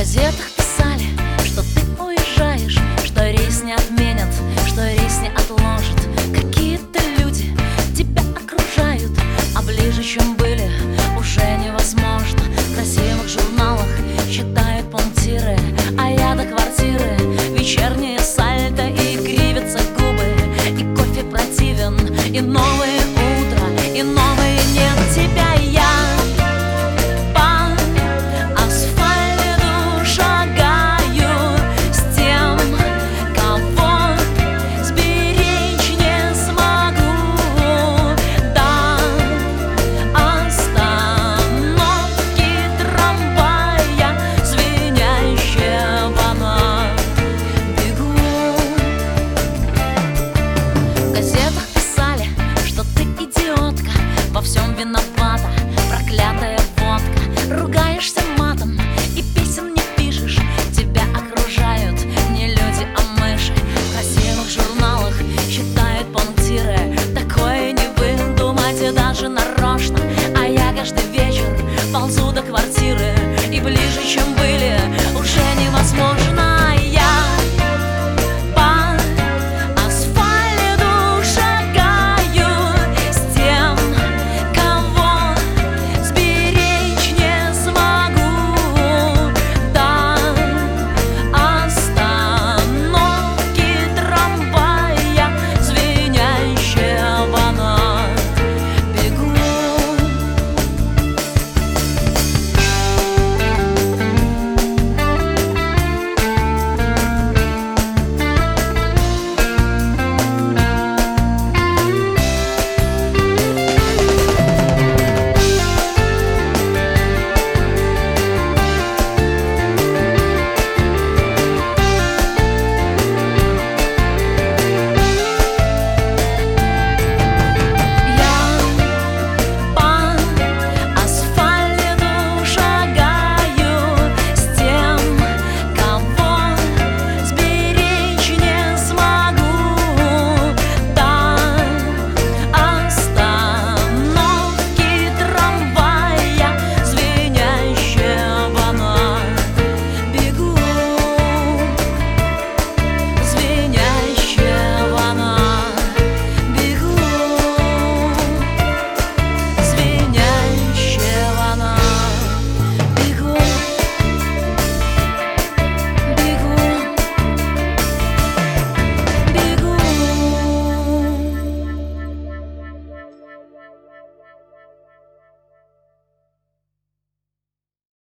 газетах писали, что ты уезжаешь, что рейс не отменят, что рейс не отложат. Какие-то люди тебя окружают, а ближе, чем были, уже невозможно. В красивых журналах читают пунктиры, а я до квартиры вечернее сальто, и кривятся губы, и кофе противен, и новое утро, и новые нет тебя. Я во всем виновата проклятая водка. Ругаешься матом и песен не пишешь, тебя окружают не люди, а мыши. В красивых журналах читают пунктиры, такое не выдумать даже